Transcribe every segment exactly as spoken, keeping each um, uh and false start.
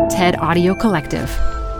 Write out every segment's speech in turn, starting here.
TED Audio Collective.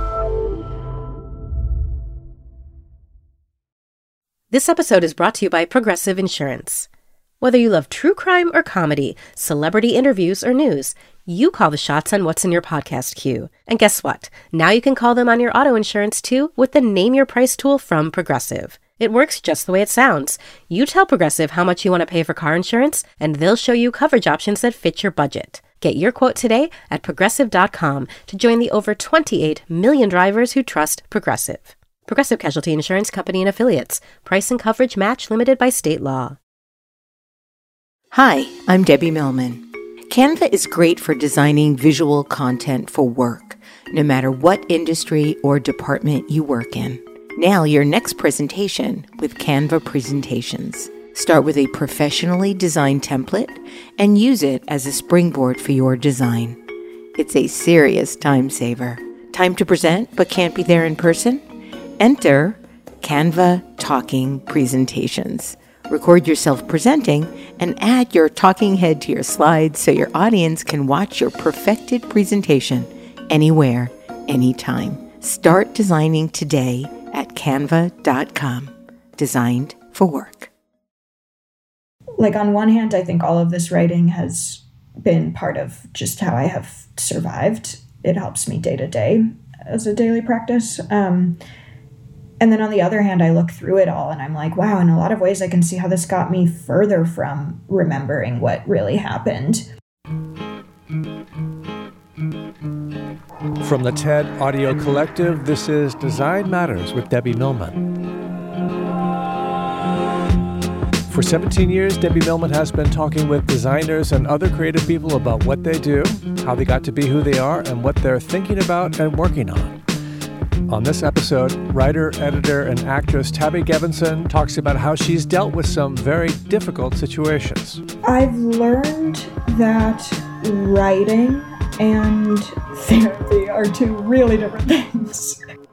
This episode is brought to you by Progressive Insurance. Whether you love true crime or comedy, celebrity interviews or news, you call the shots on what's in your podcast queue. And guess what? Now you can call them on your auto insurance too with the Name Your Price tool from Progressive. It works just the way it sounds. You tell Progressive how much you want to pay for car insurance, and they'll show you coverage options that fit your budget. Get your quote today at progressive dot com to join the over twenty-eight million drivers who trust Progressive. Progressive Casualty Insurance Company and Affiliates. Price and coverage match limited by state law. Hi, I'm Debbie Millman. Canva is great for designing visual content for work, no matter what industry or department you work in. Now your next presentation with Canva Presentations. Start with a professionally designed template and use it as a springboard for your design. It's a serious time saver. Time to present but can't be there in person? Enter Canva Talking Presentations. Record yourself presenting and add your talking head to your slides so your audience can watch your perfected presentation anywhere, anytime. Start designing today at canva dot com. Designed for work. Like, on one hand, I think all of this writing has been part of just how I have survived. It helps me day to day as a daily practice. Um, and then on the other hand, I look through it all and I'm like, wow, in a lot of ways, I can see how this got me further from remembering what really happened. From the TED Audio Collective, this is Design Matters with Debbie Millman. For seventeen years, Debbie Millman has been talking with designers and other creative people about what they do, how they got to be who they are, and what they're thinking about and working on. On this episode, writer, editor, and actress Tavi Gevinson talks about how she's dealt with some very difficult situations. I've learned that writing and therapy are two really different things.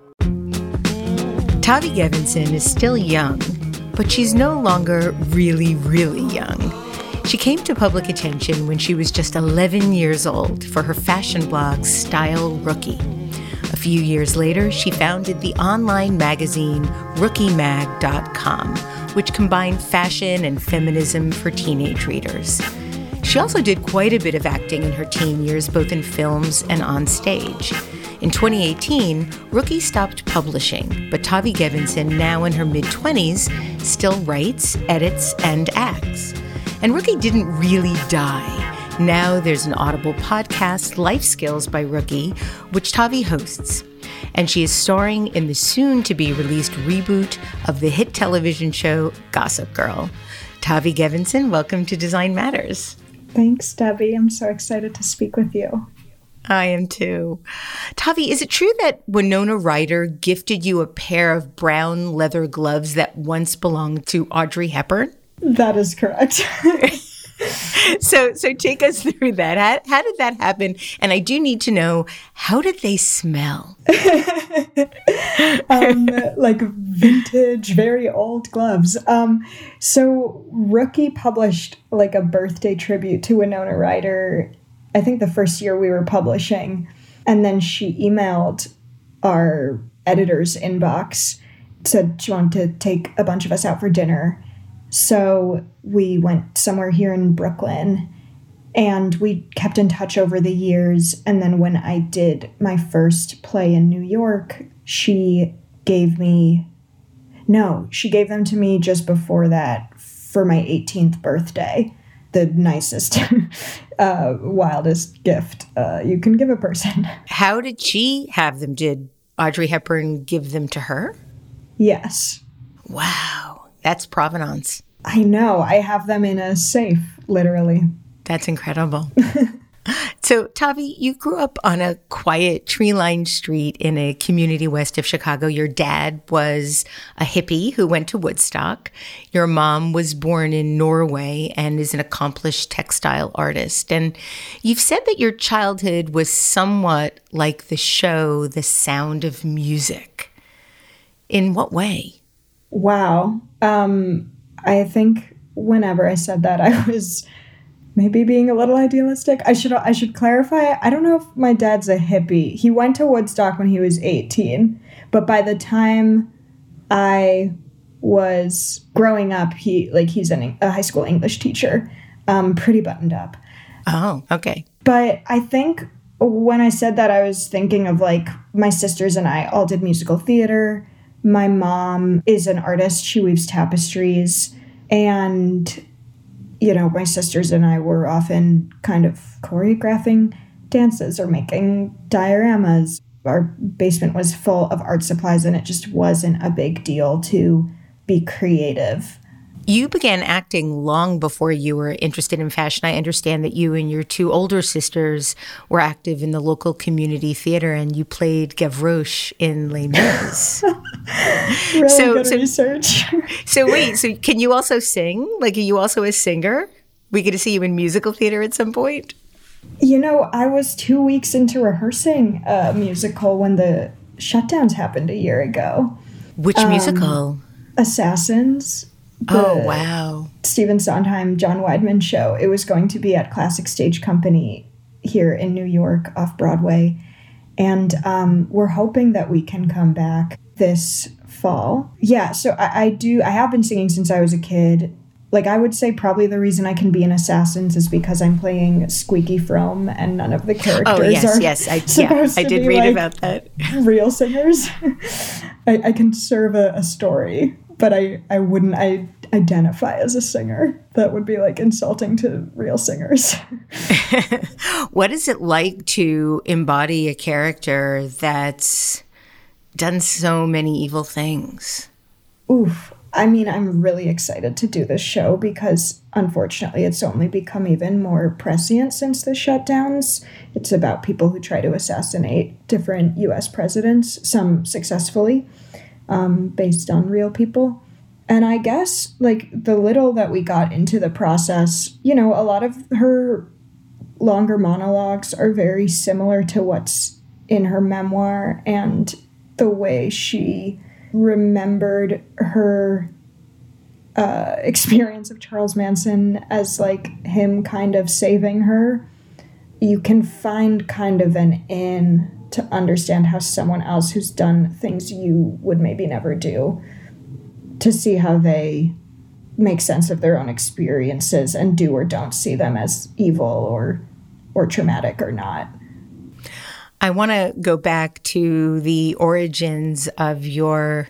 Tavi Gevinson is still young, but she's no longer really, really young. She came to public attention when she was just eleven years old for her fashion blog, Style Rookie. A few years later, she founded the online magazine rookie mag dot com, which combined fashion and feminism for teenage readers. She also did quite a bit of acting in her teen years, both in films and on stage. In twenty eighteen, Rookie stopped publishing, but Tavi Gevinson, now in her mid-twenties, still writes, edits, and acts. And Rookie didn't really die. Now there's an Audible podcast, Life Skills by Rookie, which Tavi hosts. And she is starring in the soon-to-be-released reboot of the hit television show Gossip Girl. Tavi Gevinson, welcome to Design Matters. Thanks, Debbie. I'm so excited to speak with you. I am too. Tavi, is it true that Winona Ryder gifted you a pair of brown leather gloves that once belonged to Audrey Hepburn? That is correct. So so take us through that. How, how did that happen? And I do need to know, how did they smell? um, like vintage, very old gloves. Um, so Rookie published like a birthday tribute to Winona Ryder, I think the first year we were publishing. And then she emailed our editor's inbox, said she wanted to take a bunch of us out for dinner. So we went somewhere here in Brooklyn and we kept in touch over the years. And then when I did my first play in New York, she gave me, no, she gave them to me just before that for my eighteenth birthday. The nicest, uh, wildest gift uh, you can give a person. How did she have them? Did Audrey Hepburn give them to her? Yes. Wow. That's provenance. I know. I have them in a safe, literally. That's incredible. So, Tavi, you grew up on a quiet tree-lined street in a community west of Chicago. Your dad was a hippie who went to Woodstock. Your mom was born in Norway and is an accomplished textile artist. And you've said that your childhood was somewhat like the show The Sound of Music. In what way? Wow. Um, I think whenever I said that, I was maybe being a little idealistic. I should I should clarify. I don't know if my dad's a hippie. He went to Woodstock when he was eighteen, but by the time I was growing up, he like he's an, a high school English teacher, um, pretty buttoned up. Oh, okay. But I think when I said that, I was thinking of like my sisters and I all did musical theater. My mom is an artist. She weaves tapestries. And, you know, my sisters and I were often kind of choreographing dances or making dioramas. Our basement was full of art supplies, and it just wasn't a big deal to be creative. You began acting long before you were interested in fashion. I understand that you and your two older sisters were active in the local community theater, and you played Gavroche in Les Mis. Really so, good so, research. So wait, so can you also sing? Like, are you also a singer? We get to see you in musical theater at some point? You know, I was two weeks into rehearsing a musical when the shutdowns happened a year ago. Which um, musical? Assassins. Oh, wow. Stephen Sondheim, John Weidman show. It was going to be at Classic Stage Company here in New York off Broadway. And um, we're hoping that we can come back this fall. Yeah, so I, I do. I have been singing since I was a kid. Like, I would say probably the reason I can be in Assassins is because I'm playing Squeaky Fromme and none of the characters oh, yes, are yes. I, yeah, I did read like about that. Real singers. I, I can serve a, a story, but I, I wouldn't I identify as a singer. That would be like insulting to real singers. What is it like to embody a character that's done so many evil things? Oof. I mean, I'm really excited to do this show because, unfortunately, it's only become even more prescient since the shutdowns. It's about people who try to assassinate different U S presidents, some successfully, um, based on real people. And I guess, like, the little that we got into the process, you know, a lot of her longer monologues are very similar to what's in her memoir, and the way she remembered her uh, experience of Charles Manson as like him kind of saving her. You can find kind of an in to understand how someone else who's done things you would maybe never do, to see how they make sense of their own experiences and do or don't see them as evil or or traumatic or not. I want to go back to the origins of your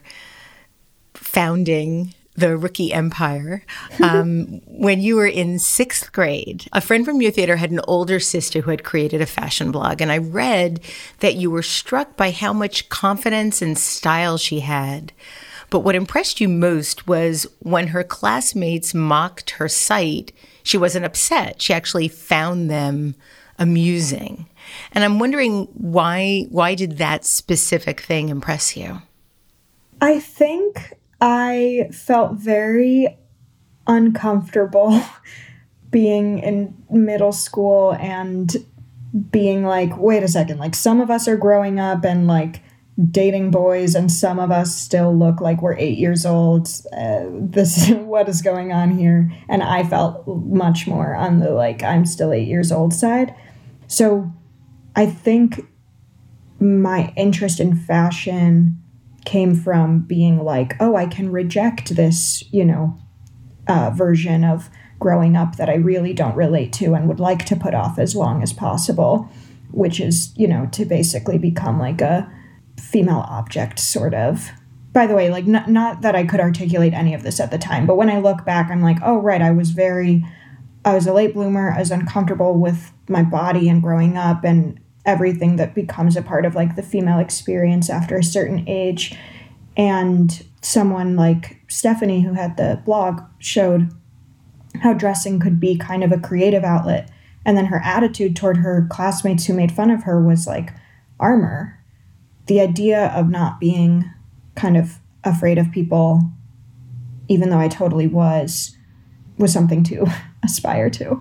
founding the Rookie Empire. Um, when you were in sixth grade, a friend from your theater had an older sister who had created a fashion blog. And I read that you were struck by how much confidence and style she had. But what impressed you most was when her classmates mocked her site, she wasn't upset. She actually found them amusing. And I'm wondering why why did that specific thing impress you? I think I felt very uncomfortable being in middle school and being like, wait a second, like some of us are growing up and like dating boys and some of us still look like we're eight years old. Uh, this what is going on here? And I felt much more on the like, I'm still eight years old side. So I think my interest in fashion came from being like, oh, I can reject this, you know, uh, version of growing up that I really don't relate to and would like to put off as long as possible, which is, you know, to basically become like a female object, sort of. By the way, like, not, not that I could articulate any of this at the time, but when I look back, I'm like, oh, right, I was very, I was a late bloomer. I was uncomfortable with my body and growing up and everything that becomes a part of like the female experience after a certain age. And someone like Stephanie, who had the blog, showed how dressing could be kind of a creative outlet. And then her attitude toward her classmates who made fun of her was like armor. The idea of not being kind of afraid of people, even though I totally was, was something to aspire to.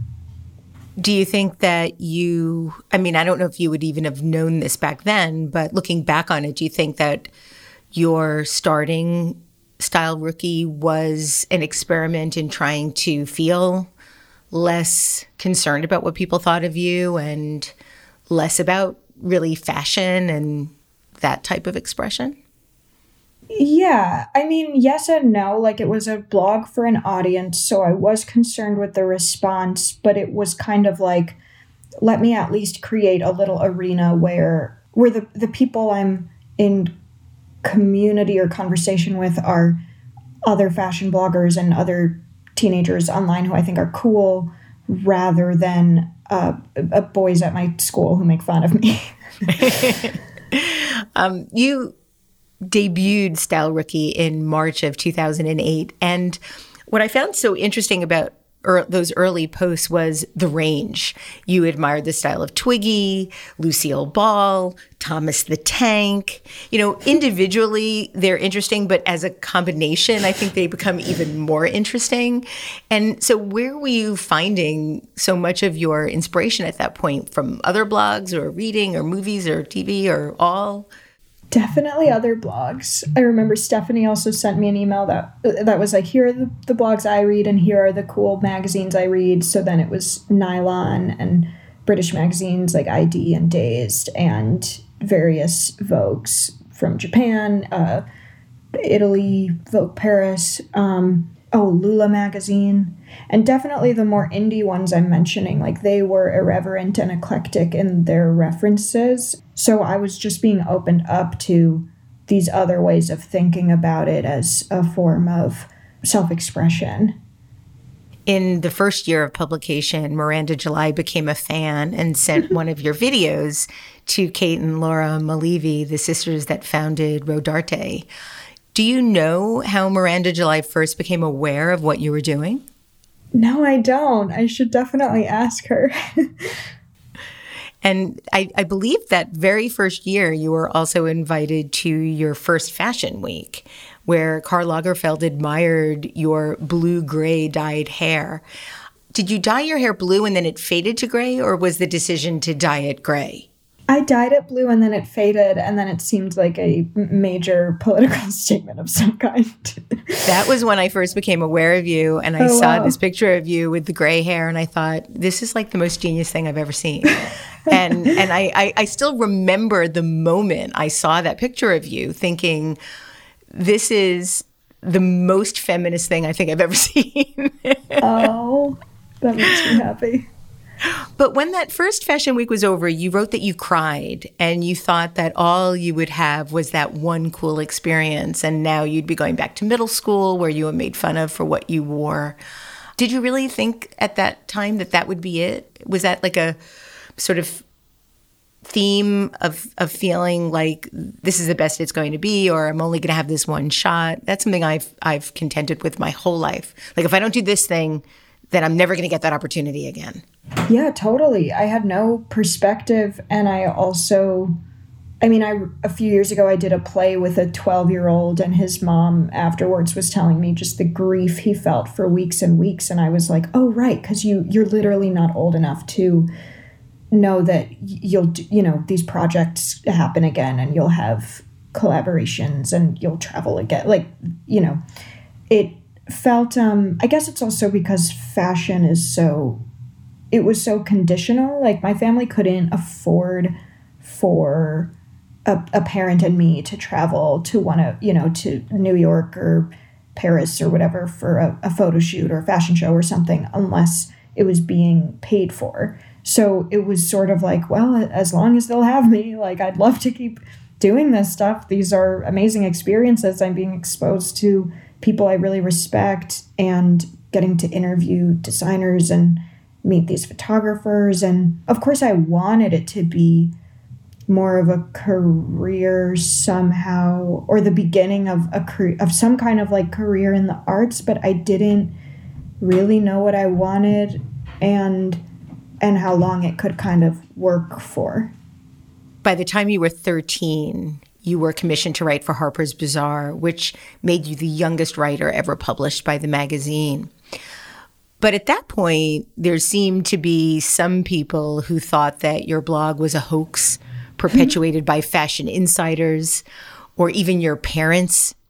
Do you think that you, I mean, I don't know if you would even have known this back then, but looking back on it, do you think that your starting Style Rookie was an experiment in trying to feel less concerned about what people thought of you and less about really fashion and that type of expression? Yeah, I mean, yes and no. Like, it was a blog for an audience, so I was concerned with the response, but it was kind of like, let me at least create a little arena where where the, the people I'm in community or conversation with are other fashion bloggers and other teenagers online who I think are cool, rather than uh, uh, boys at my school who make fun of me. um, you debuted Style Rookie in March of two thousand eight. And what I found so interesting about er- those early posts was the range. You admired the style of Twiggy, Lucille Ball, Thomas the Tank. You know, individually, they're interesting, but as a combination, I think they become even more interesting. And so where were you finding so much of your inspiration at that point? From other blogs or reading or movies or T V or all? Definitely other blogs. I remember Stephanie also sent me an email that that was like, here are the, the blogs I read and here are the cool magazines I read. So then it was Nylon and British magazines like I D and Dazed and various Vogues from Japan, uh, Italy, Vogue Paris, um, oh, Lula magazine. And definitely the more indie ones I'm mentioning, like they were irreverent and eclectic in their references. So I was just being opened up to these other ways of thinking about it as a form of self-expression. In the first year of publication, Miranda July became a fan and sent one of your videos to Kate and Laura Malevi, the sisters that founded Rodarte. Do you know how Miranda July first became aware of what you were doing? No, I don't. I should definitely ask her. And I, I believe that very first year, you were also invited to your first fashion week, where Karl Lagerfeld admired your blue-gray dyed hair. Did you dye your hair blue and then it faded to gray, or was the decision to dye it gray? I dyed it blue and then it faded, and then it seemed like a major political statement of some kind. That was when I first became aware of you, and I oh, saw wow. this picture of you with the gray hair, and I thought, this is like the most genius thing I've ever seen. and and I, I, I still remember the moment I saw that picture of you, thinking, this is the most feminist thing I think I've ever seen. Oh, that makes me happy. But when that first fashion week was over, you wrote that you cried and you thought that all you would have was that one cool experience. And now you'd be going back to middle school where you were made fun of for what you wore. Did you really think at that time that that would be it? Was that like a sort of theme of, of feeling like this is the best it's going to be, or I'm only going to have this one shot? That's something I've, I've contended with my whole life. Like, if I don't do this thing, then I'm never going to get that opportunity again. Yeah, totally. I had no perspective. And I also, I mean, I a few years ago, I did a play with a twelve-year-old, and his mom afterwards was telling me just the grief he felt for weeks and weeks. And I was like, oh, right, because you, you're literally not old enough to know that you'll, you know, these projects happen again and you'll have collaborations and you'll travel again. Like, you know, it felt, um, I guess it's also because fashion is so, it was so conditional. Like, my family couldn't afford for a, a parent and me to travel to one of, you know, to New York or Paris or whatever for a, a photo shoot or a fashion show or something unless it was being paid for. So it was sort of like, well, as long as they'll have me, like, I'd love to keep doing this stuff. These are amazing experiences. I'm being exposed to people I really respect and getting to interview designers and meet these photographers. And of course, I wanted it to be more of a career somehow, or the beginning of a career, of some kind of like career in the arts, but I didn't really know what I wanted and and how long it could kind of work for. By the time you were thirteen, you were commissioned to write for Harper's Bazaar, which made you the youngest writer ever published by the magazine. But at that point, there seemed to be some people who thought that your blog was a hoax perpetuated by fashion insiders, or even your parents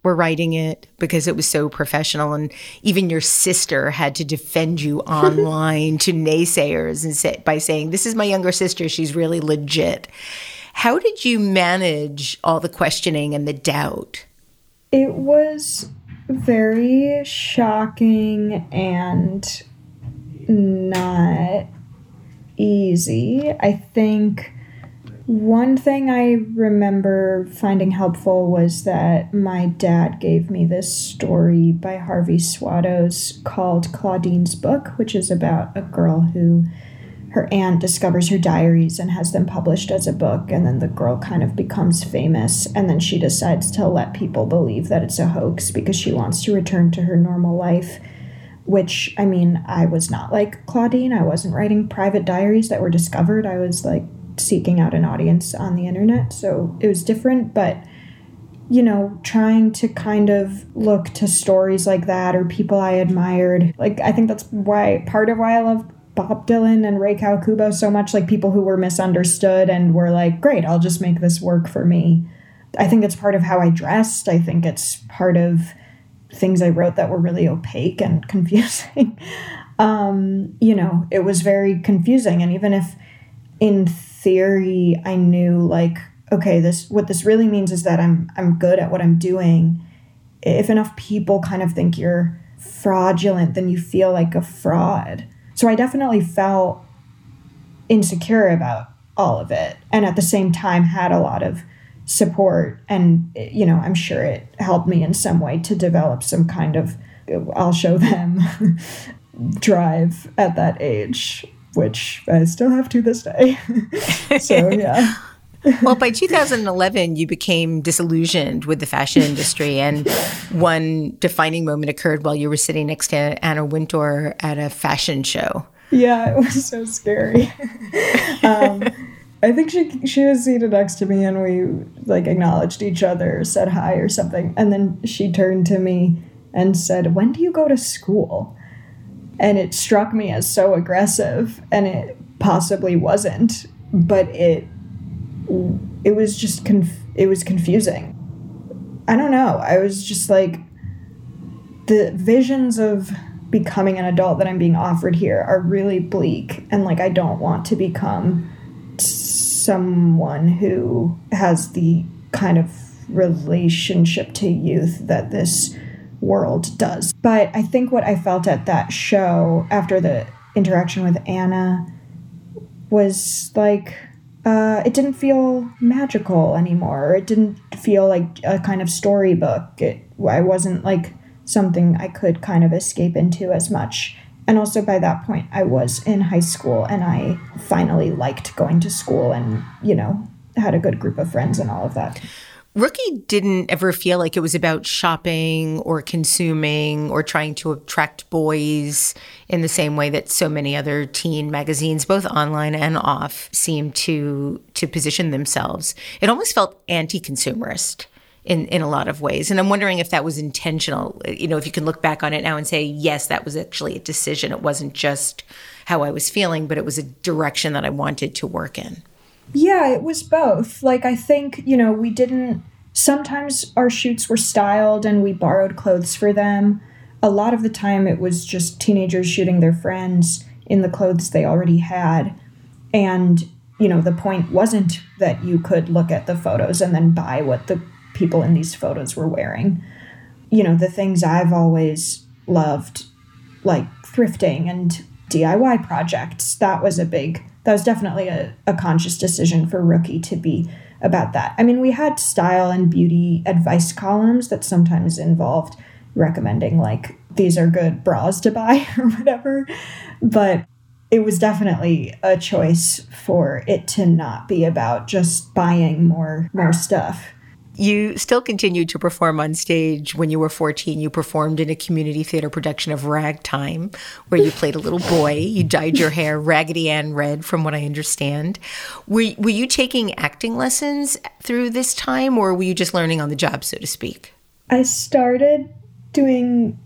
were writing it because it was so professional, and even your sister had to defend you online to naysayers and say, by saying, this is my younger sister, she's really legit. How did you manage all the questioning and the doubt? It was very shocking and not easy. I think one thing I remember finding helpful was that my dad gave me this story by Harvey Swados called Claudine's Book, which is about a girl who her aunt discovers her diaries and has them published as a book, and then the girl kind of becomes famous, and then she decides to let people believe that it's a hoax because she wants to return to her normal life, which, I mean, I was not like Claudine. I wasn't writing private diaries that were discovered. I was like seeking out an audience on the internet, so it was different. But, you know, trying to kind of look to stories like that or people I admired, like, I think that's why, part of why I love Bob Dylan and Rei Kawakubo so much, like people who were misunderstood and were like, great, I'll just make this work for me. I think it's part of how I dressed. I think it's part of things I wrote that were really opaque and confusing. um, you know, it was very confusing. And even if in theory, I knew like, okay, this, what this really means is that I'm, I'm good at what I'm doing. If enough people kind of think you're fraudulent, then you feel like a fraud. So I definitely felt insecure about all of it. And at the same time had a lot of support. And, you know, I'm sure it helped me in some way to develop some kind of, I'll show them drive at that age, which I still have to this day. So, yeah. Well, by two thousand eleven, you became disillusioned with the fashion industry, and one defining moment occurred while you were sitting next to Anna Wintour at a fashion show. Yeah, it was so scary. um, I think she she was seated next to me, and we like acknowledged each other, said hi or something, and then she turned to me and said, "When do you go to school?" And it struck me as so aggressive, and it possibly wasn't, but it it was just conf- it was confusing. I don't know. I was just like, the visions of becoming an adult that I'm being offered here are really bleak, and like I don't want to become someone who has the kind of relationship to youth that this world does. But I think what I felt at that show after the interaction with Anna was like, uh, it didn't feel magical anymore. It didn't feel like a kind of storybook. It, I wasn't like something I could kind of escape into as much. And also by that point, I was in high school, and I finally liked going to school and, you know, had a good group of friends and all of that. Rookie didn't ever feel like it was about shopping or consuming or trying to attract boys in the same way that so many other teen magazines, both online and off, seem to to position themselves. It almost felt anti-consumerist in, in a lot of ways. And I'm wondering if that was intentional. You know, if you can look back on it now and say, yes, that was actually a decision. It wasn't just how I was feeling, but it was a direction that I wanted to work in. Yeah, it was both. Like, I think, you know, we didn't, sometimes our shoots were styled and we borrowed clothes for them. A lot of the time it was just teenagers shooting their friends in the clothes they already had. And, you know, the point wasn't that you could look at the photos and then buy what the people in these photos were wearing. You know, the things I've always loved, like thrifting and D I Y projects, that was a big, that was definitely a, a conscious decision for Rookie to be about that. I mean, we had style and beauty advice columns that sometimes involved recommending, like, these are good bras to buy or whatever. But it was definitely a choice for it to not be about just buying more, more stuff. You still continued to perform on stage. When you were fourteen, you performed in a community theater production of Ragtime, where you played a little boy. You dyed your hair Raggedy Ann red, from what I understand. Were, were you taking acting lessons through this time, or were you just learning on the job, so to speak? I started doing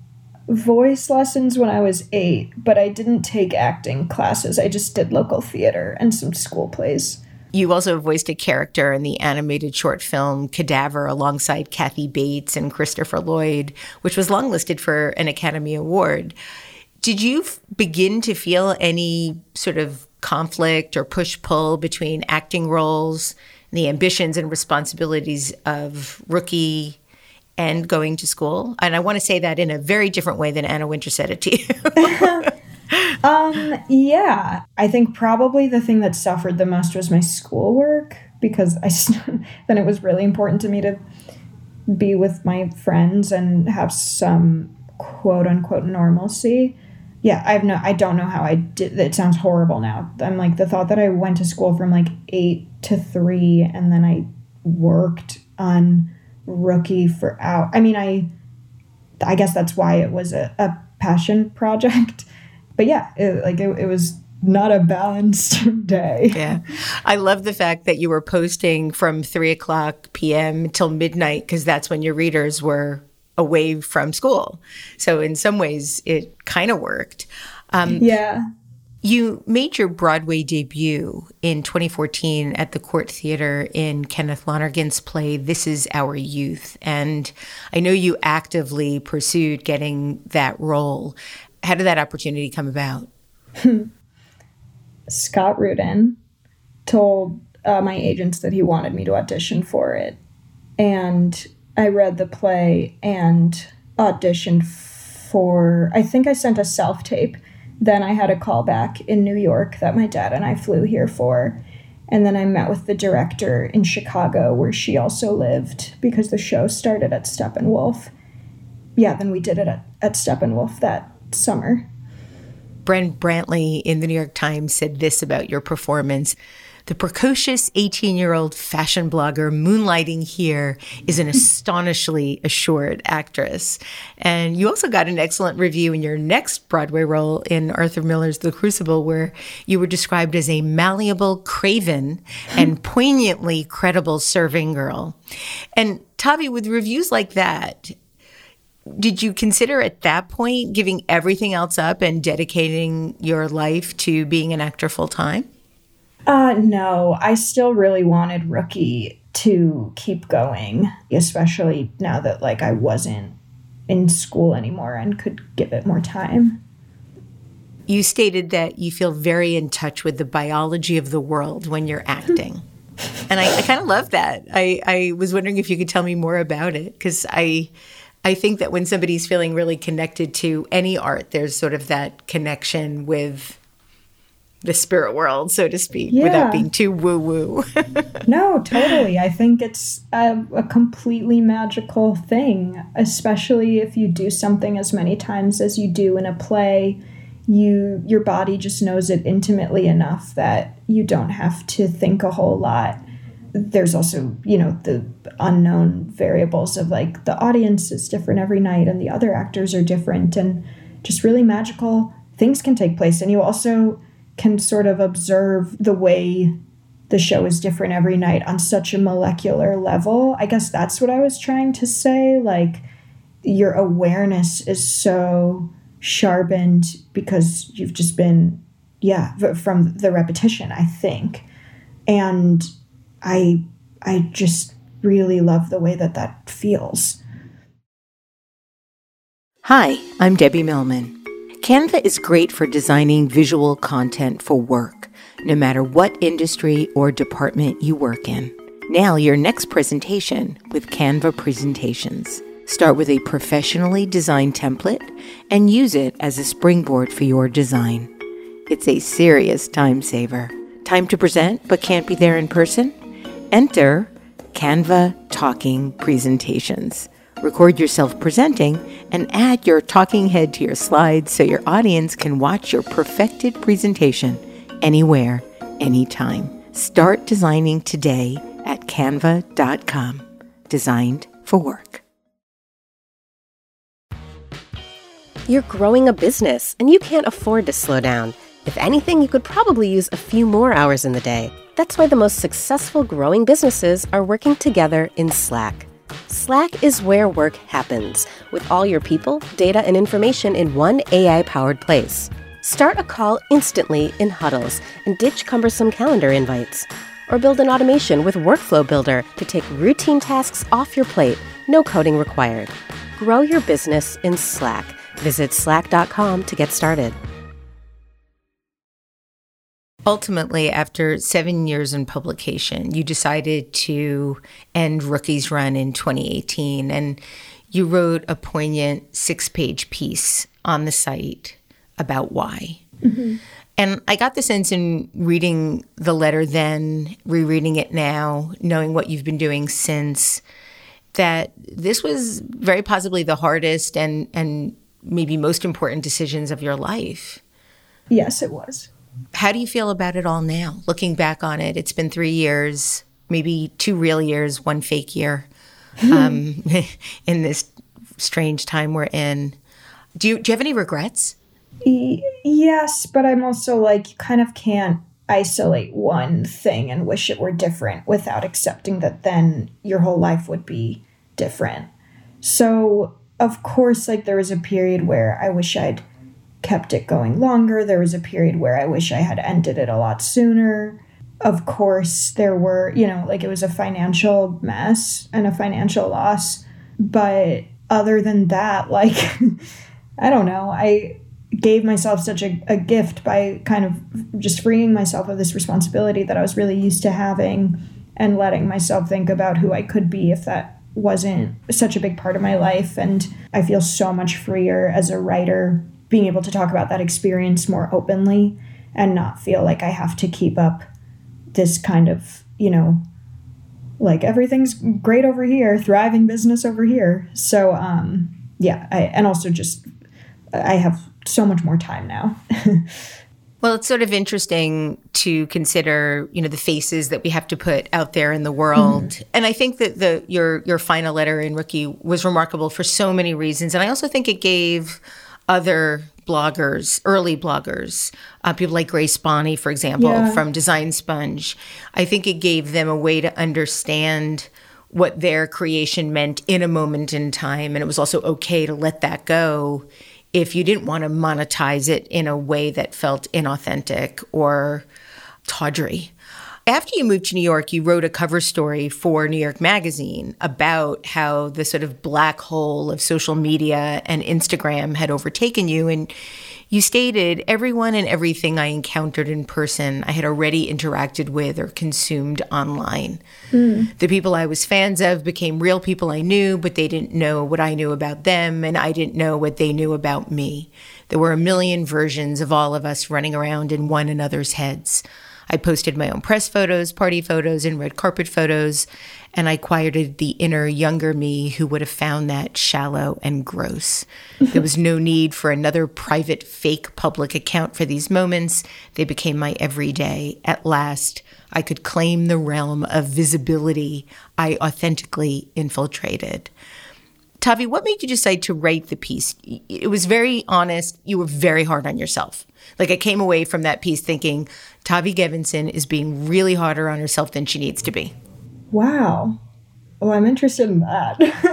voice lessons when I was eight, but I didn't take acting classes. I just did local theater and some school plays. You also voiced a character in the animated short film Cadaver alongside Kathy Bates and Christopher Lloyd, which was longlisted for an Academy Award. Did you f- begin to feel any sort of conflict or push-pull between acting roles, the ambitions and responsibilities of Rookie and going to school? And I want to say that in a very different way than Anna Wintour said it to you. um, yeah, I think probably the thing that suffered the most was my schoolwork, because I then it was really important to me to be with my friends and have some quote unquote normalcy. Yeah, I've no, I don't know how I did. It sounds horrible now. I'm like, the thought that I went to school from like eight to three and then I worked on Rookie for out. I mean, I, I guess that's why it was a, a passion project. But yeah, it, like it, it was not a balanced day. Yeah. I love the fact that you were posting from three o'clock p.m. till midnight, because that's when your readers were away from school. So in some ways, it kind of worked. Um, yeah. You made your Broadway debut in twenty fourteen at the Court Theater in Kenneth Lonergan's play, This Is Our Youth. And I know you actively pursued getting that role. How did that opportunity come about? Scott Rudin told uh, my agents that he wanted me to audition for it. And I read the play and auditioned for, I think I sent a self-tape. Then I had a call back in New York that my dad and I flew here for. And then I met with the director in Chicago, where she also lived, because the show started at Steppenwolf. Yeah, then we did it at, at Steppenwolf that summer. Brent Brantley in the New York Times said this about your performance: the precocious eighteen-year-old fashion blogger moonlighting here is an astonishingly assured actress. And you also got an excellent review in your next Broadway role in Arthur Miller's The Crucible, where you were described as a malleable craven and poignantly credible serving girl. And Tavi, with reviews like that, did you consider at that point giving everything else up and dedicating your life to being an actor full time? Uh, no, I still really wanted Rookie to keep going, especially now that like I wasn't in school anymore and could give it more time. You stated that you feel very in touch with the biology of the world when you're acting. And I, I kind of love that. I, I was wondering if you could tell me more about it, because I... I think that when somebody's feeling really connected to any art, there's sort of that connection with the spirit world, so to speak, yeah. without being too woo-woo. No, totally. I think it's a, a completely magical thing, especially if you do something as many times as you do in a play. You, your body just knows it intimately enough that you don't have to think a whole lot. There's also, you know, the unknown variables of like the audience is different every night and the other actors are different, and just really magical things can take place. And you also can sort of observe the way the show is different every night on such a molecular level. I guess that's what I was trying to say. Like, your awareness is so sharpened because you've just been, yeah, from the repetition, I think. And I I just really love the way that that feels. Hi, I'm Debbie Millman. Canva is great for designing visual content for work, no matter what industry or department you work in. Nail your next presentation with Canva Presentations. Start with a professionally designed template and use it as a springboard for your design. It's a serious time saver. Time to present but can't be there in person? Enter Canva Talking Presentations. Record yourself presenting and add your talking head to your slides so your audience can watch your perfected presentation anywhere, anytime. Start designing today at canva dot com. Designed for work. You're growing a business and you can't afford to slow down. If anything, you could probably use a few more hours in the day. That's why the most successful growing businesses are working together in Slack. Slack is where work happens, with all your people, data, and information in one A I-powered place. Start a call instantly in huddles and ditch cumbersome calendar invites. Or build an automation with Workflow Builder to take routine tasks off your plate. No coding required. Grow your business in Slack. Visit slack dot com to get started. Ultimately, after seven years in publication, you decided to end Rookie's run in twenty eighteen, and you wrote a poignant six-page piece on the site about why. Mm-hmm. And I got the sense in reading the letter then, rereading it now, knowing what you've been doing since, that this was very possibly the hardest and, and maybe most important decisions of your life. Yes, it was. How do you feel about it all now? Looking back on it, it's been three years, maybe two real years, one fake year, um, in this strange time we're in. Do you, do you have any regrets? E- yes, but I'm also like, you kind of can't isolate one thing and wish it were different without accepting that then your whole life would be different. So, of course, like there was a period where I wish I'd kept it going longer. There was a period where I wish I had ended it a lot sooner. Of course, there were, you know, like it was a financial mess and a financial loss. But other than that, like, I don't know, I gave myself such a, a gift by kind of just freeing myself of this responsibility that I was really used to having and letting myself think about who I could be if that wasn't such a big part of my life. And I feel so much freer as a writer being able to talk about that experience more openly and not feel like I have to keep up this kind of, you know, like everything's great over here, thriving business over here. So, um, yeah, I, and also just, I have so much more time now. Well, it's sort of interesting to consider, you know, the faces that we have to put out there in the world. Mm-hmm. And I think that the your your final letter in Rookie was remarkable for so many reasons. And I also think it gave other bloggers, early bloggers, uh, people like Grace Bonney, for example, yeah. from Design Sponge, I think it gave them a way to understand what their creation meant in a moment in time. And it was also okay to let that go if you didn't want to monetize it in a way that felt inauthentic or tawdry. After you moved to New York, you wrote a cover story for New York Magazine about how the sort of black hole of social media and Instagram had overtaken you. And you stated, everyone and everything I encountered in person, I had already interacted with or consumed online. Mm. The people I was fans of became real people I knew, but they didn't know what I knew about them, and I didn't know what they knew about me. There were a million versions of all of us running around in one another's heads. I posted my own press photos, party photos, and red carpet photos, and I quieted the inner younger me who would have found that shallow and gross. There was no need for another private, fake public account for these moments. They became my everyday. At last, I could claim the realm of visibility I authentically infiltrated. Tavi, what made you decide to write the piece? It was very honest. You were very hard on yourself. Like I came away from that piece thinking Tavi Gevinson is being really harder on herself than she needs to be. Wow. Well, I'm interested in that.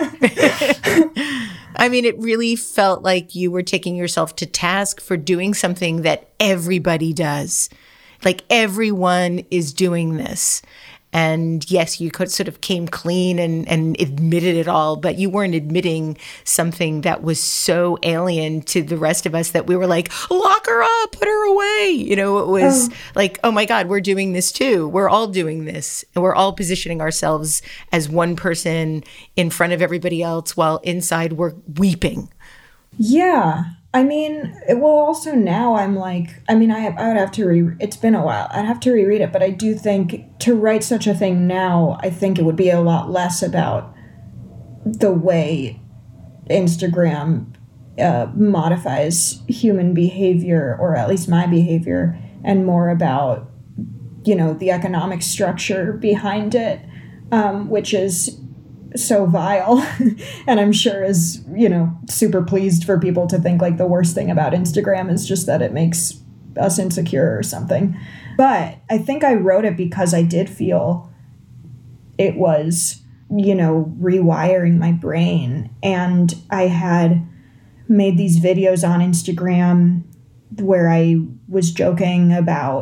I mean, it really felt like you were taking yourself to task for doing something that everybody does. Like everyone is doing this. And yes, you could sort of came clean and, and admitted it all, but you weren't admitting something that was so alien to the rest of us that we were like, lock her up, put her away. You know, it was oh. like, oh my God, we're doing this too. We're all doing this. And we're all positioning ourselves as one person in front of everybody else while inside we're weeping. Yeah. I mean, well, also now I'm like, I mean, I have, I would have to re, it's been a while. I'd have to reread it, but I do think to write such a thing now, I think it would be a lot less about the way Instagram uh, modifies human behavior, or at least my behavior, and more about, you know, the economic structure behind it, um, which is so vile and I'm sure is, you know, super pleased for people to think like the worst thing about Instagram is just that it makes us insecure or something. But I think I wrote it because I did feel it was, you know, rewiring my brain. And I had made these videos on Instagram where I was joking about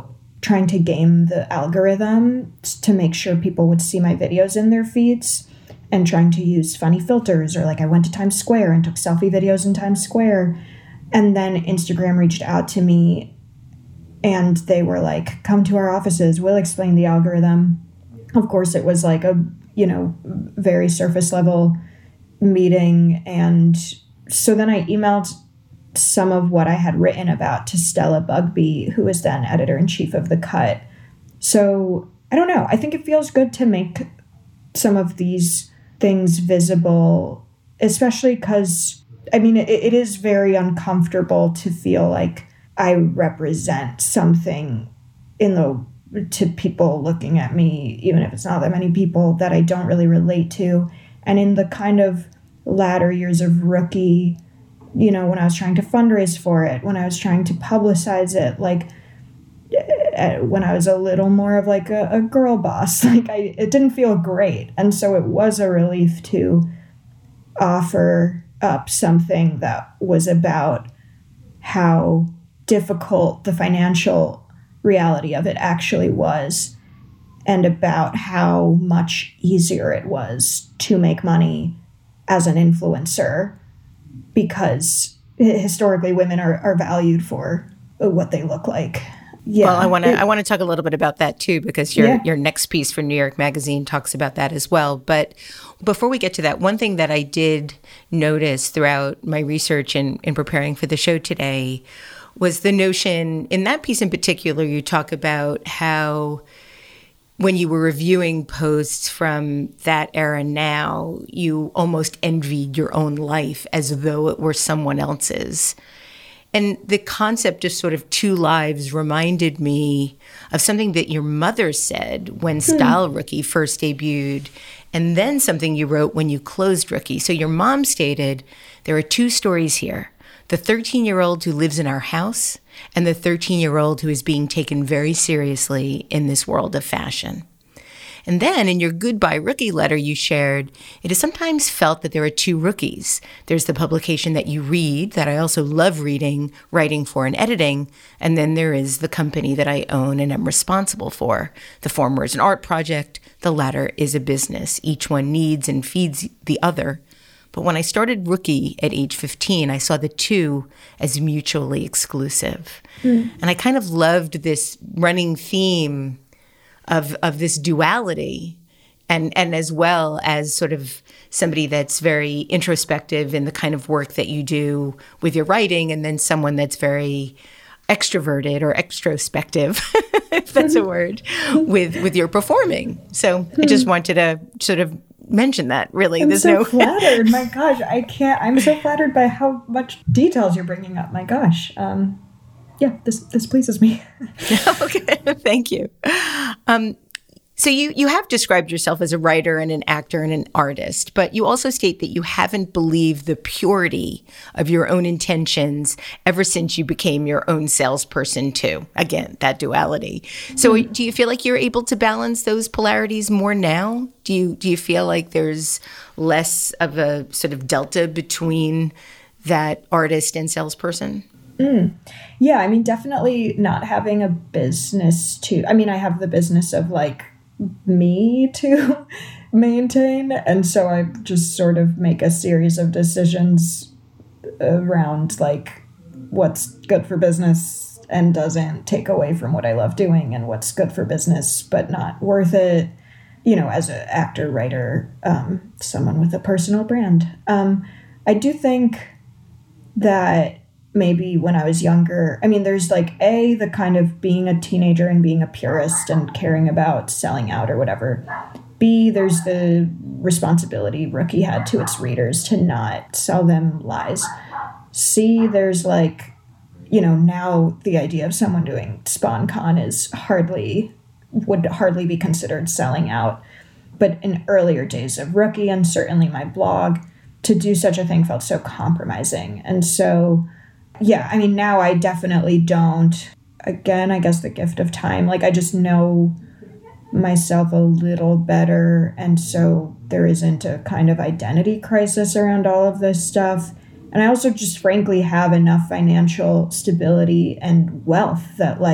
trying to game the algorithm to make sure people would see my videos in their feeds, and trying to use funny filters, or like I went to Times Square and took selfie videos in Times Square. And then Instagram reached out to me and they were like, come to our offices, we'll explain the algorithm. Of course, it was like a, you know, very surface level meeting. And so then I emailed some of what I had written about to Stella Bugbee, who was then editor-in-chief of The Cut. So I don't know. I think it feels good to make some of these things visible, especially because, I mean, it, it is very uncomfortable to feel like I represent something in the to people looking at me, even if it's not that many people, that I don't really relate to. And in the kind of latter years of Rookie, you know, when I was trying to fundraise for it, when I was trying to publicize it, like when I was a little more of like a, a girl boss, like I, it didn't feel great. And so it was a relief to offer up something that was about how difficult the financial reality of it actually was, and about how much easier it was to make money as an influencer, because historically women are, are valued for what they look like. Yeah. Well, I want to I want to talk a little bit about that too, because your yeah. your next piece for New York Magazine talks about that as well. But before we get to that, one thing that I did notice throughout my research and in preparing for the show today was the notion, in that piece in particular, you talk about how when you were reviewing posts from that era now, you almost envied your own life as though it were someone else's. And the concept of sort of two lives reminded me of something that your mother said when Style Rookie first debuted, and then something you wrote when you closed Rookie. So your mom stated, there are two stories here: the thirteen-year-old who lives in our house and the thirteen-year-old who is being taken very seriously in this world of fashion. And then in your Goodbye Rookie letter you shared, it is sometimes felt that there are two rookies. There's the publication that you read, that I also love reading, writing for and editing, and then there is the company that I own and am responsible for. The former is an art project, the latter is a business. Each one needs and feeds the other. But when I started Rookie at age fifteen, I saw the two as mutually exclusive. Mm. And I kind of loved this running theme of of this duality, and and as well as sort of somebody that's very introspective in the kind of work that you do with your writing, and then someone that's very extroverted or extrospective, if that's a word, with with your performing. So I just wanted to sort of mention that, really. I'm There's so no flattered. My gosh, I can't. I'm so flattered by how much details you're bringing up. My gosh. Um, yeah, this this pleases me. Okay, thank you. Um, so you you have described yourself as a writer and an actor and an artist, but you also state that you haven't believed the purity of your own intentions ever since you became your own salesperson too. Again, that duality. So mm. do you feel like you're able to balance those polarities more now? Do you do you feel like there's less of a sort of delta between that artist and salesperson? Mm. Yeah, I mean, definitely not having a business to, I mean, I have the business of like me to maintain. And so I just sort of make a series of decisions around like what's good for business and doesn't take away from what I love doing, and what's good for business but not worth it, you know, as an actor, writer, um, someone with a personal brand. Um, I do think that maybe when I was younger, I mean, there's like A, the kind of being a teenager and being a purist and caring about selling out or whatever. B, there's the responsibility Rookie had to its readers to not sell them lies. C, there's like, you know, now the idea of someone doing SpawnCon is hardly, would hardly be considered selling out. But in earlier days of Rookie, and certainly my blog, to do such a thing felt so compromising. And so, yeah, I mean, now I definitely don't. Again, I guess the gift of time. Like, I just know myself a little better. And so there isn't a kind of identity crisis around all of this stuff. And I also just frankly have enough financial stability and wealth that, like,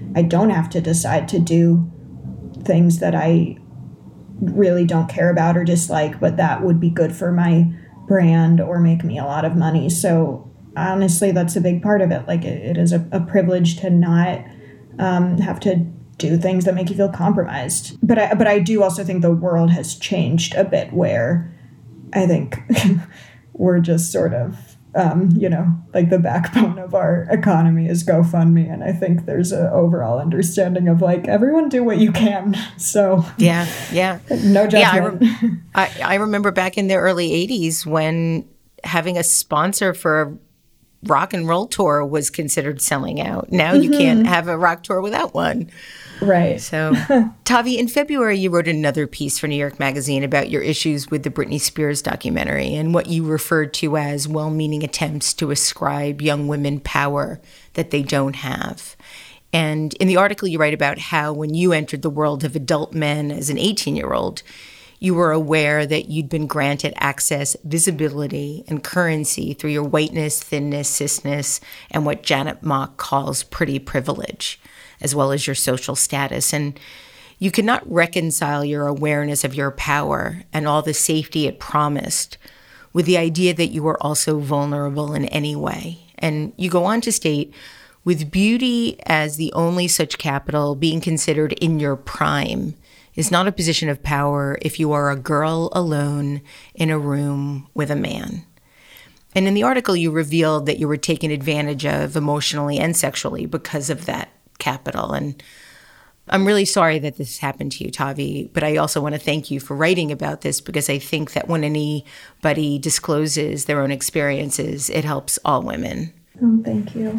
I don't have to decide to do things that I really don't care about or dislike, but that would be good for my brand or make me a lot of money. So honestly, that's a big part of it. Like it, it is a, a privilege to not um, have to do things that make you feel compromised. But I, but I do also think the world has changed a bit where I think we're just sort of, um, you know, like the backbone of our economy is GoFundMe. And I think there's an overall understanding of like, everyone do what you can. So yeah, yeah. No judgment. Yeah, I, re- I, I remember back in the early eighties when having a sponsor for a rock and roll tour was considered selling out. Now you mm-hmm. can't have a rock tour without one. Right. So, Tavi, in February, you wrote another piece for New York Magazine about your issues with the Britney Spears documentary and what you referred to as well-meaning attempts to ascribe young women power that they don't have. And in the article, you write about how when you entered the world of adult men as an eighteen-year-old, you were aware that you'd been granted access, visibility, and currency through your whiteness, thinness, cisness, and what Janet Mock calls pretty privilege, as well as your social status. And you could not reconcile your awareness of your power and all the safety it promised with the idea that you were also vulnerable in any way. And you go on to state, with beauty as the only such capital being considered in your prime is not a position of power if you are a girl alone in a room with a man. And in the article, you revealed that you were taken advantage of emotionally and sexually because of that capital. And I'm really sorry that this happened to you, Tavi, but I also want to thank you for writing about this because I think that when anybody discloses their own experiences, it helps all women. Oh, thank you.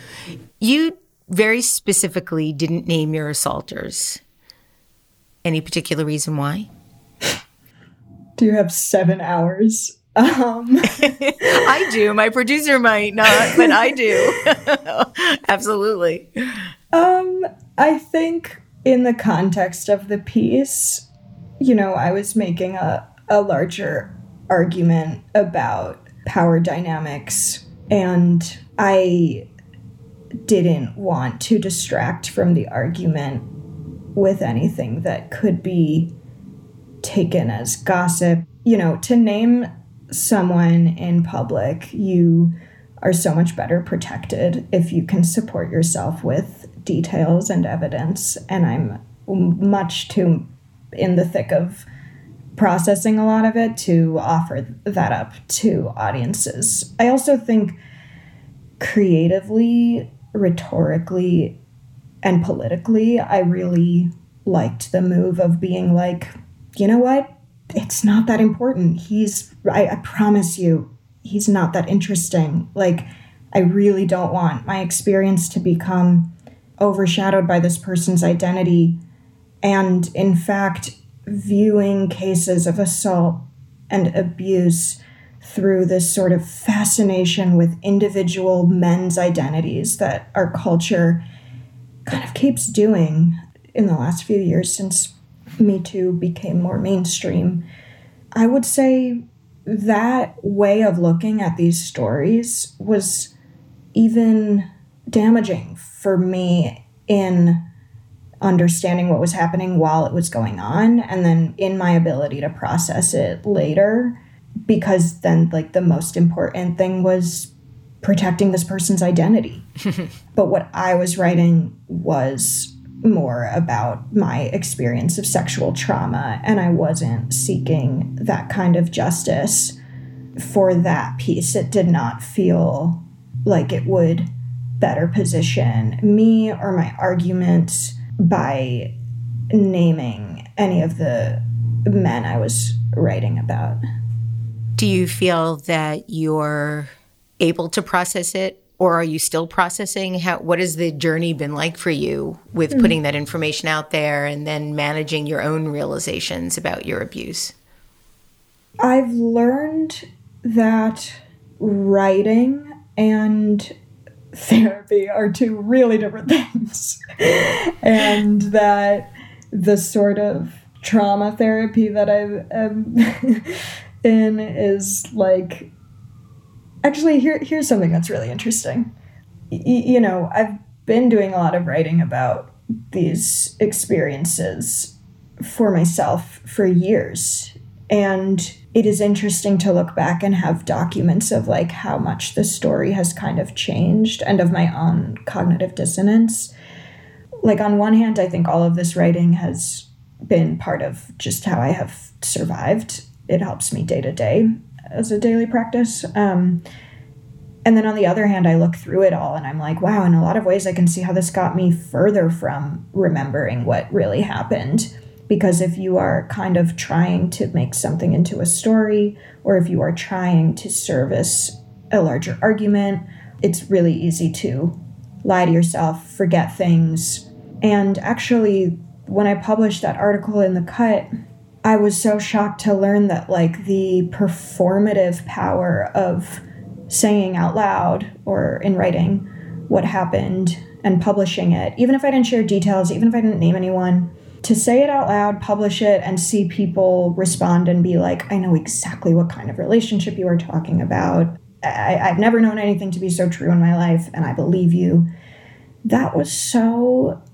You very specifically didn't name your assaulters. Any particular reason why? Do you have seven hours? Um. I do. My producer might not, but I do. Absolutely. Um, I think in the context of the piece, you know, I was making a, a larger argument about power dynamics, and I didn't want to distract from the argument with anything that could be taken as gossip. You know, to name someone in public, you are so much better protected if you can support yourself with details and evidence. And I'm much too in the thick of processing a lot of it to offer that up to audiences. I also think creatively, rhetorically, and politically, I really liked the move of being like, you know what? It's not that important. He's, I, I promise you, he's not that interesting. Like, I really don't want my experience to become overshadowed by this person's identity. And in fact, viewing cases of assault and abuse through this sort of fascination with individual men's identities that our culture kind of keeps doing in the last few years since Me Too became more mainstream. I would say that way of looking at these stories was even damaging for me in understanding what was happening while it was going on, and then in my ability to process it later, because then like the most important thing was protecting this person's identity. But what I was writing was more about my experience of sexual trauma, and I wasn't seeking that kind of justice for that piece. It did not feel like it would better position me or my arguments by naming any of the men I was writing about. Do you feel that you're able to process it, or are you still processing? How, what has the journey been like for you with putting mm. that information out there and then managing your own realizations about your abuse? I've learned that writing and therapy are two really different things. And that the sort of trauma therapy that I'm um, in is like, actually, here here's something that's really interesting. Y- you know, I've been doing a lot of writing about these experiences for myself for years. And it is interesting to look back and have documents of like how much the story has kind of changed and of my own cognitive dissonance. Like on one hand, I think all of this writing has been part of just how I have survived. It helps me day to day as a daily practice. Um, and then on the other hand, I look through it all and I'm like, wow, in a lot of ways I can see how this got me further from remembering what really happened. Because if you are kind of trying to make something into a story, or if you are trying to service a larger argument, it's really easy to lie to yourself, forget things. And actually, when I published that article in The Cut, I was so shocked to learn that like the performative power of saying out loud or in writing what happened and publishing it, even if I didn't share details, even if I didn't name anyone, to say it out loud, publish it, and see people respond and be like, I know exactly what kind of relationship you are talking about. I, I've never known anything to be so true in my life, and I believe you. That was so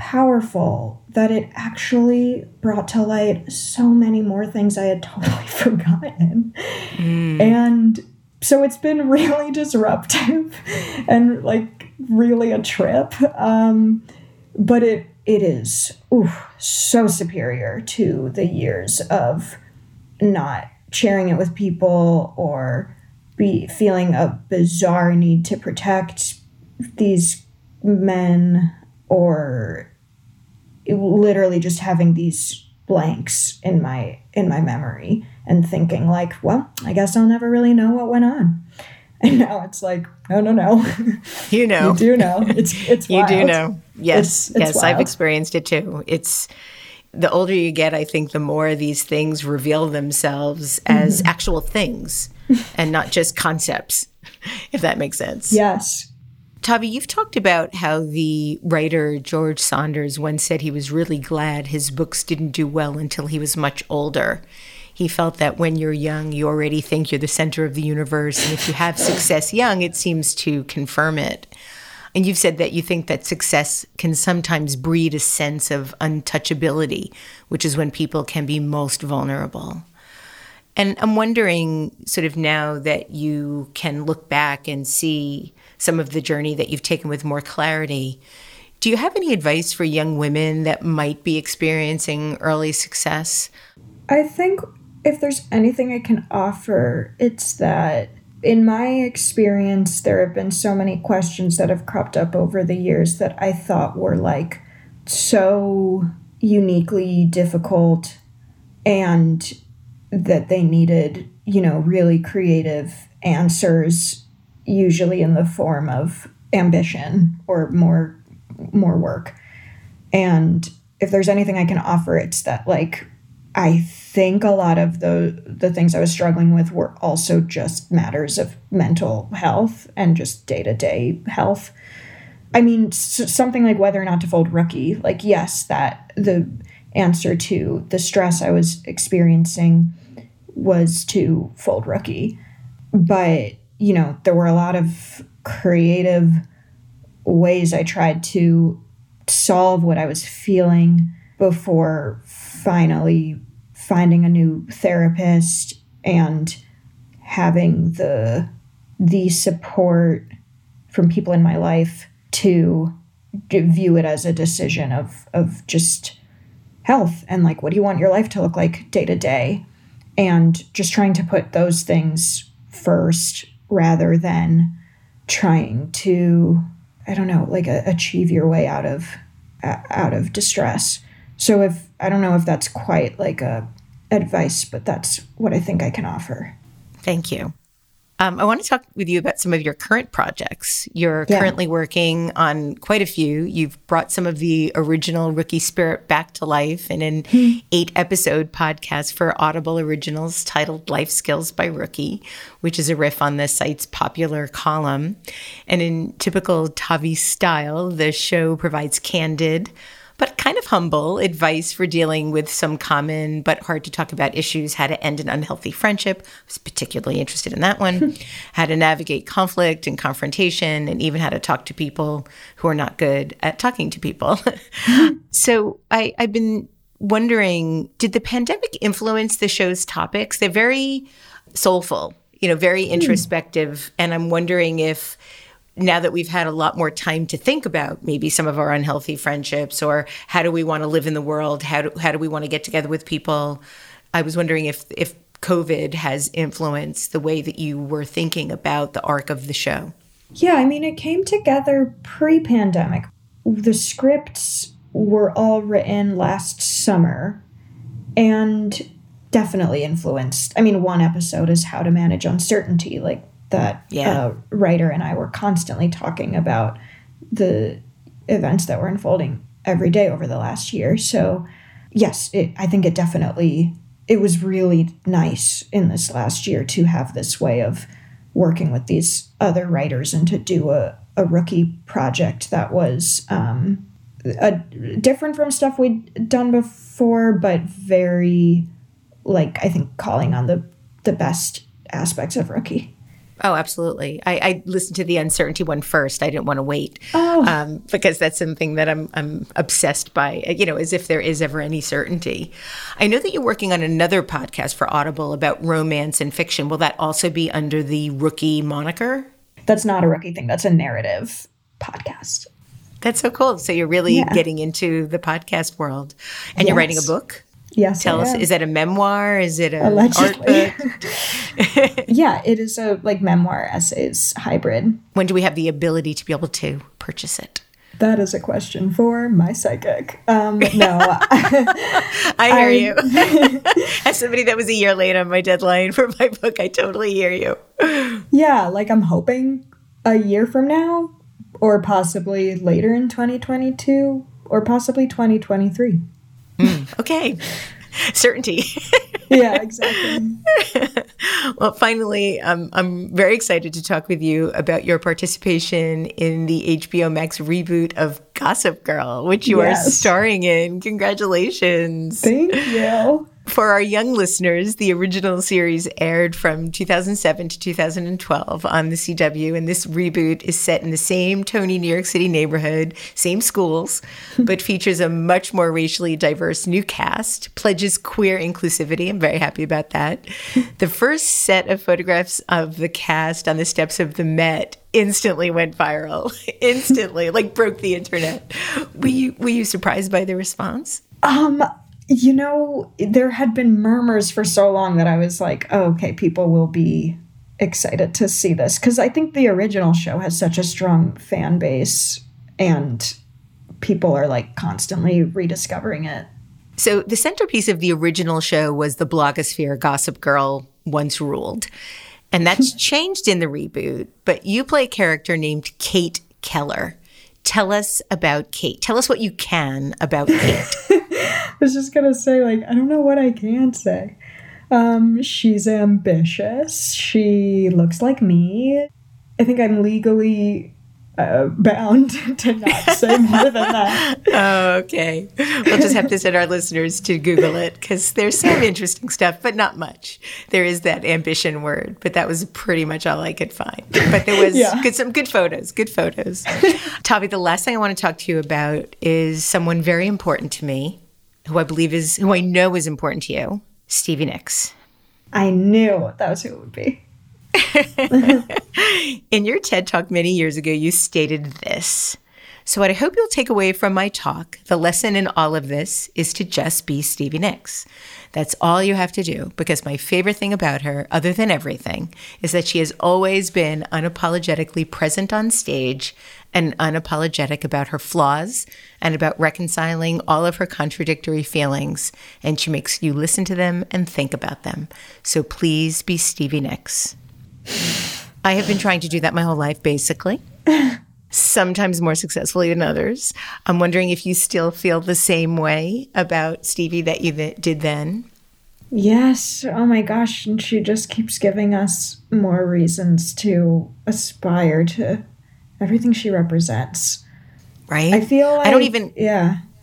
powerful that it actually brought to light so many more things I had totally forgotten. Mm. And so it's been really disruptive and like really a trip. Um, but it It is ooh, so superior to the years of not sharing it with people or be feeling a bizarre need to protect these men, or literally just having these blanks in my in my memory and thinking like, well, I guess I'll never really know what went on. And now it's like, no, no, no. You know. You do know. It's it's You wild. do know. Yes. It's, it's yes, wild. I've experienced it too. It's the older you get, I think the more these things reveal themselves as mm-hmm. actual things and not just concepts, if that makes sense. Yes. Tavi, you've talked about how the writer George Saunders once said he was really glad his books didn't do well until he was much older. He felt that when you're young, you already think you're the center of the universe. And if you have success young, it seems to confirm it. And you've said that you think that success can sometimes breed a sense of untouchability, which is when people can be most vulnerable. And I'm wondering, sort of now that you can look back and see some of the journey that you've taken with more clarity, do you have any advice for young women that might be experiencing early success? I think if there's anything I can offer, it's that in my experience, there have been so many questions that have cropped up over the years that I thought were like so uniquely difficult, and that they needed, you know, really creative answers, usually in the form of ambition or more more work. And if there's anything I can offer, it's that like I think a lot of the the things I was struggling with were also just matters of mental health and just day-to-day health. I mean, s- something like whether or not to fold Rookie, like, yes, that the answer to the stress I was experiencing was to fold Rookie. But, you know, there were a lot of creative ways I tried to solve what I was feeling before finally finding a new therapist and having the the support from people in my life to view it as a decision of of just health and like, what do you want your life to look like day to day? And just trying to put those things first rather than trying to, I don't know, like a, achieve your way out of uh, out of distress. So if, I don't know if that's quite like a advice, but that's what I think I can offer. Thank you. Um, I want to talk with you about some of your current projects. You're yeah. currently working on quite a few. You've brought some of the original Rookie spirit back to life in an mm. eight-episode podcast for Audible Originals titled Life Skills by Rookie, which is a riff on the site's popular column. And in typical Tavi style, the show provides candid, but kind of humble advice for dealing with some common but hard to talk about issues: how to end an unhealthy friendship. I was particularly interested in that one. How to navigate conflict and confrontation, and even how to talk to people who are not good at talking to people. So I, I've been wondering, did the pandemic influence the show's topics? They're very soulful, you know, very introspective. Mm. And I'm wondering if now that we've had a lot more time to think about maybe some of our unhealthy friendships, or how do we want to live in the world? How do, how do we want to get together with people? I was wondering if, if COVID has influenced the way that you were thinking about the arc of the show. Yeah, I mean, it came together pre-pandemic. The scripts were all written last summer and definitely influenced. I mean, one episode is how to manage uncertainty, like that yeah. uh, writer and I were constantly talking about the events that were unfolding every day over the last year. So yes, it, I think it definitely, it was really nice in this last year to have this way of working with these other writers and to do a, a rookie project that was um, a, different from stuff we'd done before, but very, like, I think calling on the, the best aspects of Rookie. Oh, absolutely. I, I listened to the uncertainty one first. I didn't want to wait oh. um, because that's something that I'm I'm obsessed by, you know, as if there is ever any certainty. I know that you're working on another podcast for Audible about romance and fiction. Will that also be under the Rookie moniker? That's not a Rookie thing. That's a narrative podcast. That's so cool. So you're really yeah. getting into the podcast world. And yes. you're writing a book? Yes. Tell I us, am. Is that a memoir? Is it a Allegedly. art book? Yeah, it is a like memoir essays hybrid. When do we have the ability to be able to purchase it? That is a question for my psychic. Um, no. I hear you. As somebody that was a year late on my deadline for my book, I totally hear you. Yeah, like I'm hoping a year from now, or possibly later in twenty twenty-two, or possibly twenty twenty-three. Mm, okay. Certainty. Yeah, exactly. Well, finally, um, I'm very excited to talk with you about your participation in the H B O Max reboot of Gossip Girl, which you yes. are starring in. Congratulations. Thank you. For our young listeners, the original series aired from two thousand seven to two thousand twelve on the C W, and this reboot is set in the same Tony, New York City neighborhood, same schools, but features a much more racially diverse new cast, pledges queer inclusivity. I'm very happy about that. The first set of photographs of the cast on the steps of the Met instantly went viral. Instantly, like broke the internet. Were you, were you surprised by the response? Um... You know, there had been murmurs for so long that I was like, oh, okay, people will be excited to see this. Because I think the original show has such a strong fan base and people are like constantly rediscovering it. So the centerpiece of the original show was the blogosphere Gossip Girl once ruled. And that's changed in the reboot. But you play a character named Kate Keller. Tell us about Kate. Tell us what you can about Kate. I was just going to say, like, I don't know what I can say. Um, she's ambitious. She looks like me. I think I'm legally uh, bound to not say more than that. Oh, okay. We'll just have to send our listeners to Google it because there's some interesting stuff, but not much. There is that ambition word, but that was pretty much all I could find. But there was yeah. good, some good photos, good photos. Tavi, the last thing I want to talk to you about is someone very important to me, who I believe is, who I know is important to you, Stevie Nicks. I knew that was who it would be. In your TED Talk many years ago, you stated this. So what I hope you'll take away from my talk, the lesson in all of this is to just be Stevie Nicks. That's all you have to do, because my favorite thing about her, other than everything, is that she has always been unapologetically present on stage and unapologetic about her flaws and about reconciling all of her contradictory feelings. And she makes you listen to them and think about them. So please be Stevie Nicks. I have been trying to do that my whole life, basically. Sometimes more successfully than others. I'm wondering if you still feel the same way about Stevie that you th- did then. Yes. Oh my gosh. And she just keeps giving us more reasons to aspire to everything she represents. Right? I feel like, I don't even... Yeah.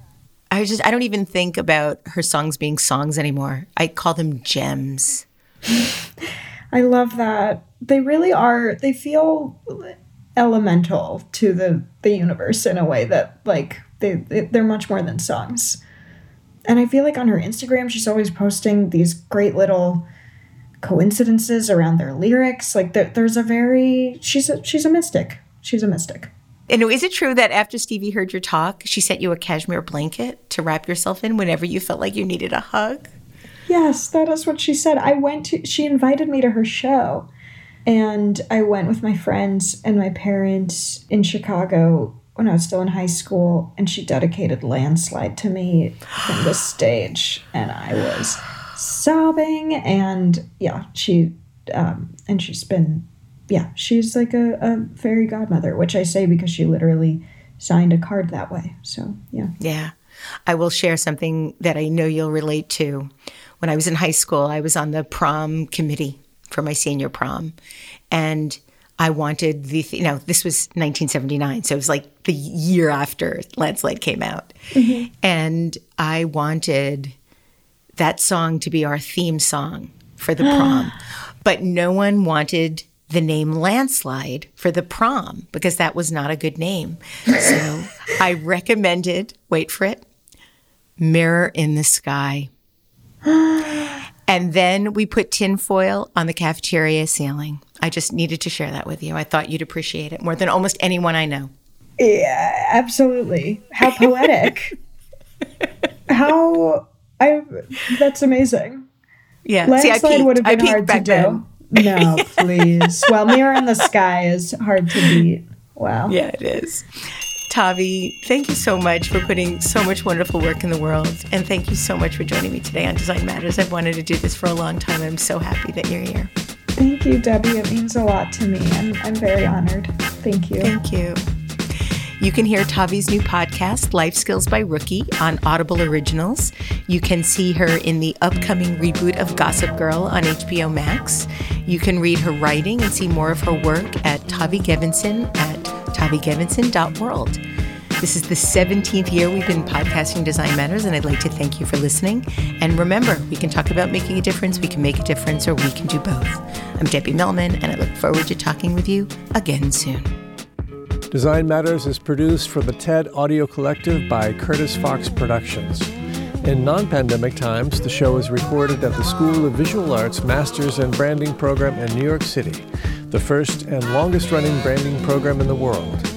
I just, I don't even think about her songs being songs anymore. I call them gems. I love that. They really are, they feel elemental to the, the universe in a way that, like, they, they're much more than songs. And I feel like on her Instagram, she's always posting these great little coincidences around their lyrics. Like, there, there's a very, she's a, she's a mystic. She's a mystic. And is it true that after Stevie heard your talk, she sent you a cashmere blanket to wrap yourself in whenever you felt like you needed a hug? Yes, that is what she said. I went to, she invited me to her show. And I went with my friends and my parents in Chicago when I was still in high school. And she dedicated Landslide to me from the stage. And I was sobbing. And yeah, she, um, and she's been, yeah, she's like a, a fairy godmother, which I say because she literally signed a card that way. So, yeah. Yeah. I will share something that I know you'll relate to. When I was in high school, I was on the prom committee for my senior prom. And I wanted the, you know, this was nineteen seventy-nine. So it was like the year after Landslide came out. Mm-hmm. And I wanted that song to be our theme song for the prom. But no one wanted the name Landslide for the prom because that was not a good name. So I recommended, wait for it, Mirror in the Sky. And then we put tinfoil on the cafeteria ceiling. I just needed to share that with you. I thought you'd appreciate it more than almost anyone I know. Yeah, absolutely. How poetic. How, I, that's amazing. Yeah. Landslide See, would have been hard to then. do. No, please. Well, Mirror in the Sky is hard to beat. Wow. Yeah, it is. Tavi, thank you so much for putting so much wonderful work in the world. And thank you so much for joining me today on Design Matters. I've wanted to do this for a long time. I'm so happy that you're here. Thank you, Debbie. It means a lot to me. I'm, I'm very honored. Thank you. Thank you. You can hear Tavi's new podcast, Life Skills by Rookie, on Audible Originals. You can see her in the upcoming reboot of Gossip Girl on H B O Max. You can read her writing and see more of her work at Tavi Gevinson at tavi gevinson dot world. This is the seventeenth year we've been podcasting Design Matters, and I'd like to thank you for listening. And remember, we can talk about making a difference, we can make a difference, or we can do both. I'm Debbie Millman, and I look forward to talking with you again soon. Design Matters is produced for the TED Audio Collective by Curtis Fox Productions. In non-pandemic times, the show is recorded at the School of Visual Arts Masters in Branding program in New York City, the first and longest-running branding program in the world.